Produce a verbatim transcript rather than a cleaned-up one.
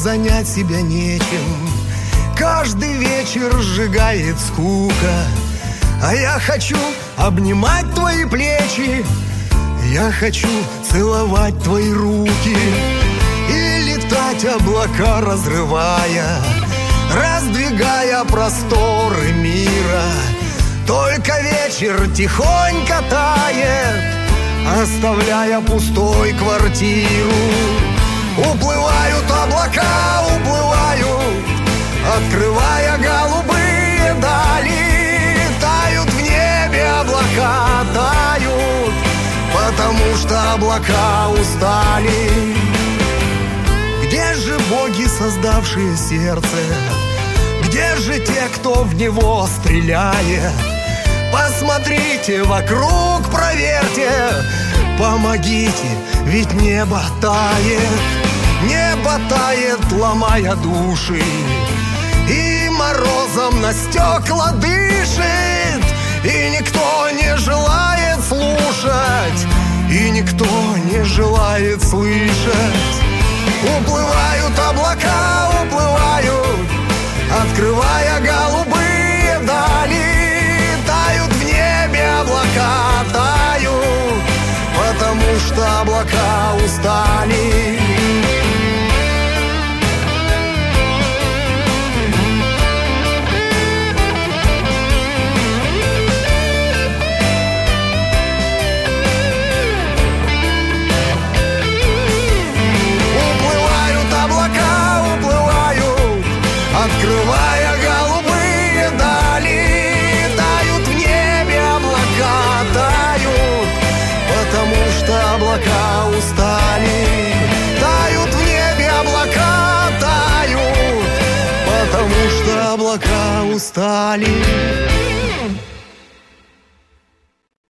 занять себя нечем. Каждый вечер сжигает скука, а я хочу обнимать твои плечи, я хочу целовать твои руки и летать, облака разрывая, раздвигая просторы мира. Только вечер тихонько тает, оставляя пустой квартиру. Уплывают облака, уплывают, открывая голубые дали. Тают в небе облака, тают, потому что облака устали. Где же боги, создавшие сердце? Где же те, кто в него стреляет? Посмотрите вокруг, проверьте, помогите, ведь небо тает. Небо тает, ломая души, и морозом на стекла дышит. И никто не желает слушать, и никто не желает слышать. Уплывают облака, уплывают, открывая голубые дали. Тают в небе облака, тают, потому что облака устали. Уплывают облака, уплывают, открывая голубые дали. Тают в небе облака, тают, потому что облака устали. Тают в небе облака, тают, потому что облака устали.